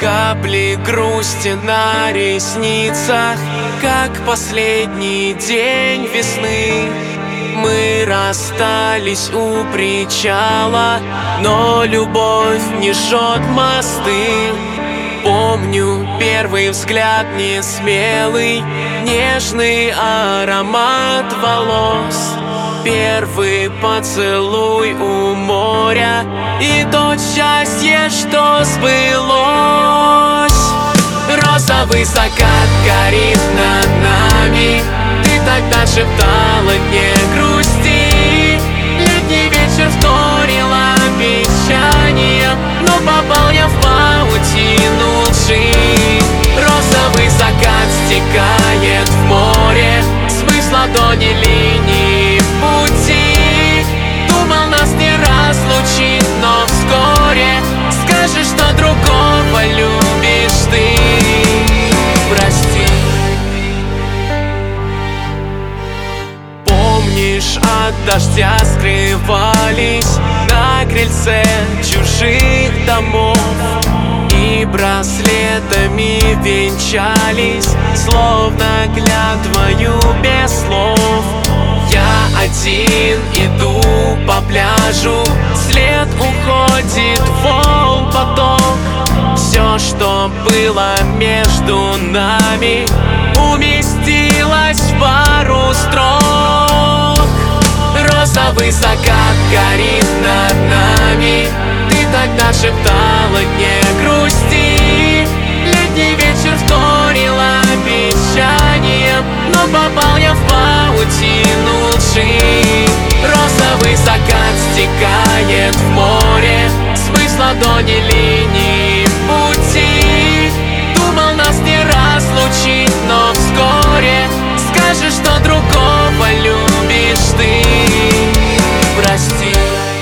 Капли грусти на ресницах, как последний день весны. Мы расстались у причала, но любовь не жжет мосты. Помню первый взгляд несмелый, нежный аромат волос, первый поцелуй у моря и то счастье, что сбылось. Розовый закат горит над нами, ты тогда шептала: не грусти. Летний вечер вторил обещанием, но попал я в паутину лжи. Розовый закат стекает в море, смысл ладони линии пути. Думал, нас не разлучит, но вскоре скажешь, что другого любишь ты. Прости. Помнишь, от дождя скрывались на крыльце чужих домов, и браслетами венчались, словно клятвою без слов. Я один иду по пляжу, след уходит в волн поток. Все, что было между нами, уместилось в пару строк. Розовый закат горит над нами, ты тогда шептала: не грусти. Летний вечер вторил обещанием, но попал я в паутину лжи. Розовый закат стекает в море, смысл ладони линии пути. Думал, нас не разлучить, но вскоре скажешь, что другого любишь ты. Прости.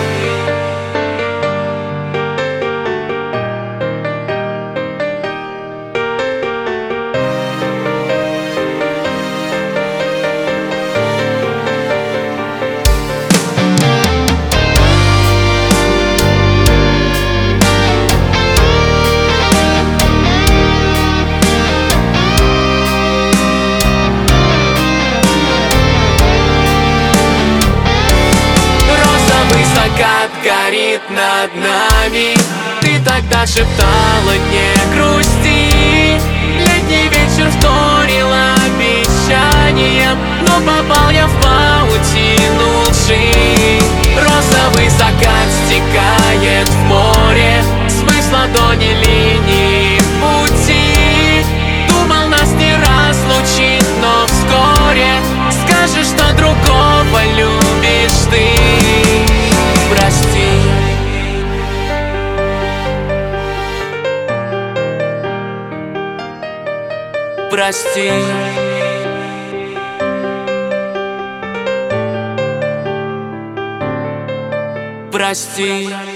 Закат горит над нами, ты тогда шептала: не грусти. Летний вечер вторил обещанием, но попал я в паутину лжи. Розовый закат стекает в море, смысл ладони линии пути. Думал, нас не разлучить, но вскоре скажешь, что другого любишь ты. Прости. Прости. Прости.